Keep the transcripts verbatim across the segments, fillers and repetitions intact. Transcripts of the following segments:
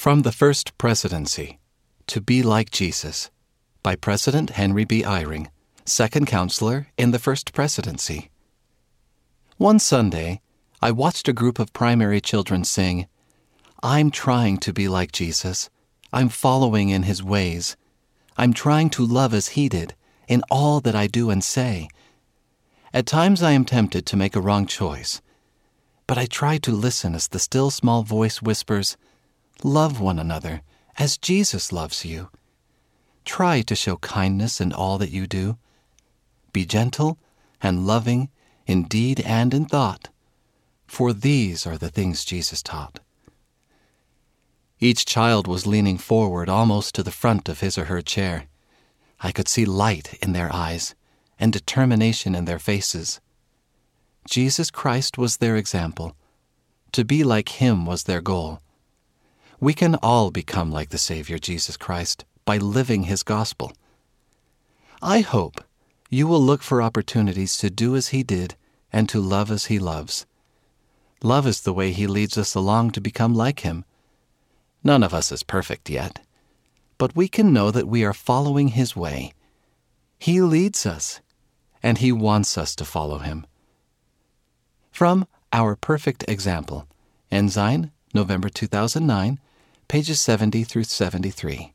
From the First Presidency, To Be Like Jesus, by President Henry B. Eyring, Second Counselor in the First Presidency. One Sunday, I watched a group of primary children sing, "I'm trying to be like Jesus. I'm following in His ways. I'm trying to love as He did in all that I do and say. At times I am tempted to make a wrong choice, but I try to listen as the still small voice whispers, 'Love one another as Jesus loves you. Try to show kindness in all that you do. Be gentle and loving in deed and in thought, for these are the things Jesus taught.'" Each child was leaning forward almost to the front of his or her chair. I could see light in their eyes and determination in their faces. Jesus Christ was their example. To be like Him was their goal. We can all become like the Savior Jesus Christ by living His gospel. I hope you will look for opportunities to do as He did and to love as He loves. Love is the way He leads us along to become like Him. None of us is perfect yet, but we can know that we are following His way. He leads us, and He wants us to follow Him. From Our Perfect Example, Ensign, November two thousand nine, pages seventy through seventy-three.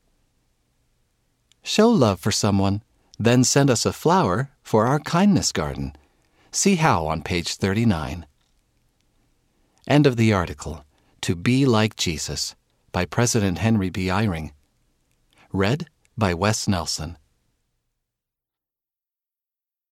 Show love for someone, then send us a flower for our kindness garden. See how on page thirty-nine. End of the article, To Be Like Jesus, by President Henry B. Eyring. Read by Wes Nelson.